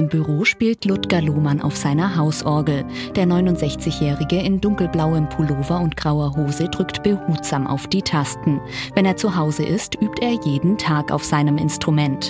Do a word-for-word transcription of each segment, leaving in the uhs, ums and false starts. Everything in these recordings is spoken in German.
seinem Büro spielt Ludger Lohmann auf seiner Hausorgel. Der neunundsechzigjährige in dunkelblauem Pullover und grauer Hose drückt behutsam auf die Tasten. Wenn er zu Hause ist, übt er jeden Tag auf seinem Instrument.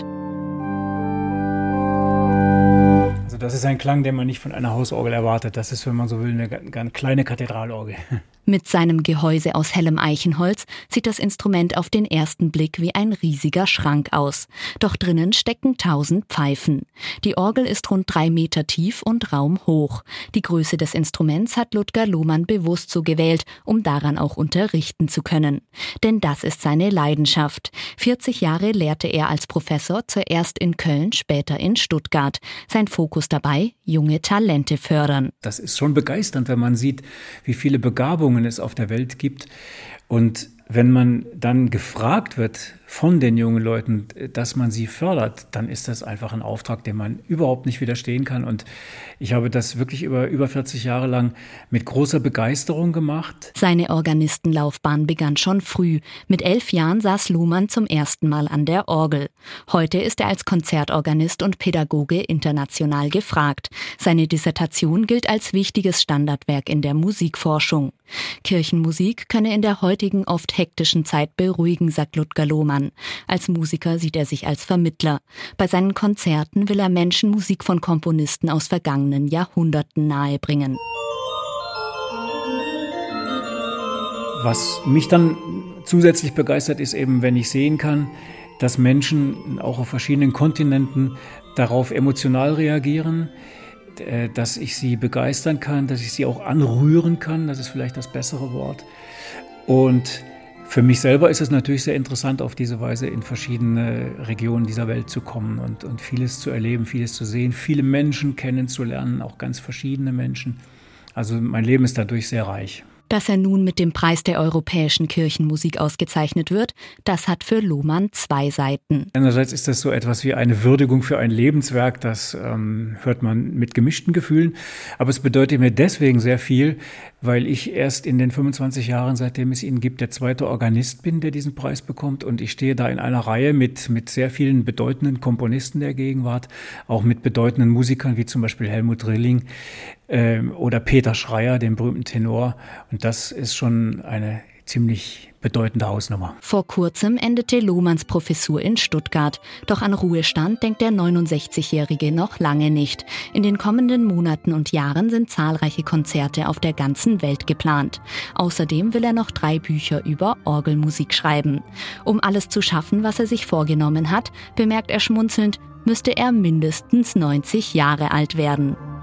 Also das ist ein Klang, den man nicht von einer Hausorgel erwartet. Das ist, wenn man so will, eine, eine kleine Kathedralorgel. Mit seinem Gehäuse aus hellem Eichenholz sieht das Instrument auf den ersten Blick wie ein riesiger Schrank aus. Doch drinnen stecken tausend Pfeifen. Die Orgel ist rund drei Meter tief und raumhoch. Die Größe des Instruments hat Ludger Lohmann bewusst so gewählt, um daran auch unterrichten zu können. Denn das ist seine Leidenschaft. vierzig Jahre lehrte er als Professor, zuerst in Köln, später in Stuttgart. Sein Fokus dabei: junge Talente fördern. Das ist schon begeisternd, wenn man sieht, wie viele Begabungen es auf der Welt gibt. Und wenn man dann gefragt wird von den jungen Leuten, dass man sie fördert, dann ist das einfach ein Auftrag, dem man überhaupt nicht widerstehen kann. Und ich habe das wirklich über, über vierzig Jahre lang mit großer Begeisterung gemacht. Seine Organistenlaufbahn begann schon früh. Mit elf Jahren saß Lohmann zum ersten Mal an der Orgel. Heute ist er als Konzertorganist und Pädagoge international gefragt. Seine Dissertation gilt als wichtiges Standardwerk in der Musikforschung. Kirchenmusik könne in der heutigen oft hektischen Zeit beruhigen, sagt Ludger Lohmann. Als Musiker sieht er sich als Vermittler. Bei seinen Konzerten will er Menschen Musik von Komponisten aus vergangenen Jahrhunderten nahebringen. Was mich dann zusätzlich begeistert, ist eben, wenn ich sehen kann, dass Menschen auch auf verschiedenen Kontinenten darauf emotional reagieren, dass ich sie begeistern kann, dass ich sie auch anrühren kann, das ist vielleicht das bessere Wort. Und für mich selber ist es natürlich sehr interessant, auf diese Weise in verschiedene Regionen dieser Welt zu kommen und, und vieles zu erleben, vieles zu sehen, viele Menschen kennenzulernen, auch ganz verschiedene Menschen. Also mein Leben ist dadurch sehr reich. Dass er nun mit dem Preis der europäischen Kirchenmusik ausgezeichnet wird, das hat für Lohmann zwei Seiten. Einerseits ist das so etwas wie eine Würdigung für ein Lebenswerk, das ähm, hört man mit gemischten Gefühlen. Aber es bedeutet mir deswegen sehr viel, weil ich erst in den fünfundzwanzig Jahren, seitdem es ihn gibt, der zweite Organist bin, der diesen Preis bekommt. Und ich stehe da in einer Reihe mit, mit sehr vielen bedeutenden Komponisten der Gegenwart, auch mit bedeutenden Musikern wie zum Beispiel Helmut Rilling ähm, oder Peter Schreier, dem berühmten Tenor. Und das ist schon eine ziemlich bedeutende Hausnummer. Vor kurzem endete Lohmanns Professur in Stuttgart. Doch an Ruhestand denkt der neunundsechzigjährige noch lange nicht. In den kommenden Monaten und Jahren sind zahlreiche Konzerte auf der ganzen Welt geplant. Außerdem will er noch drei Bücher über Orgelmusik schreiben. Um alles zu schaffen, was er sich vorgenommen hat, bemerkt er schmunzelnd, müsste er mindestens neunzig Jahre alt werden.